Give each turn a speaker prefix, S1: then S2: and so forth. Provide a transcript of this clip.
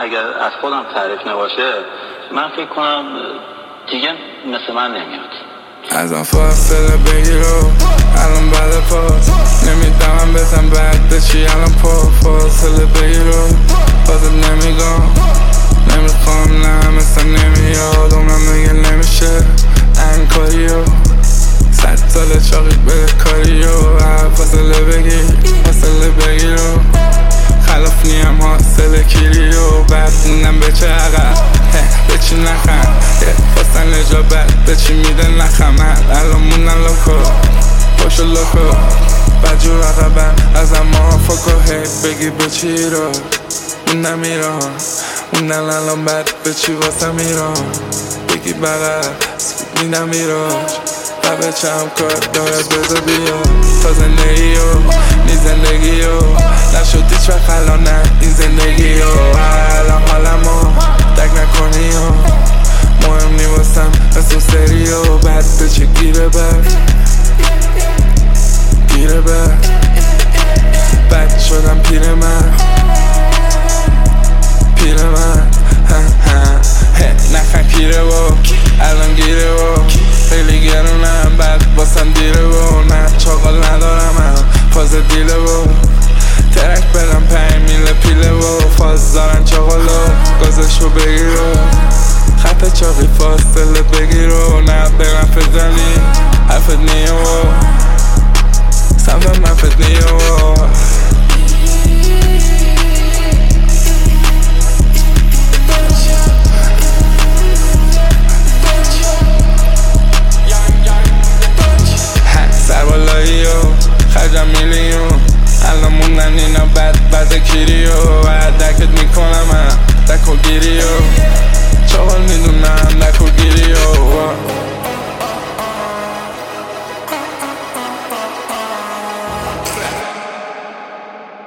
S1: اگر از خودم تعریف نباشه من فکر کنم دیگه مثل من نمیاد.
S2: ازم فاصله بگیرو الان بعد پاس نمیدمم بزن بعد به چی الان فاصله بگیرو بازت نمیگم نمیخوام نه مثلا نمیاد عمرم میگه نمیشه انکاریو 100 سال چاقی بده کاریو فاصله بگیرو خلاف نیم حاصل کیریو بعد موندم به چه عقب به چی نخم خواستن نجابت به چی میده نخمت الان موندن لوکو پاشو لوکو بدجور عقبم ازم موافقو بگی به چی رو موندم ایران موندن الان بد به چی واسه میران بگی بغل میدم ایراج قبل چم کار داره بذار بیا تا زندگیو نی زندگیو نشد هیچ وقت الان نه این زندگیو الان حالمو درک نکنی مهم نی واسم مثل سریو بعد به چه گیره بر بعد شدم پیر من نخن کیره و الان گیره و خیلی گرونم بعد باسم دیره و نه چاقال ندارم فاز دیله و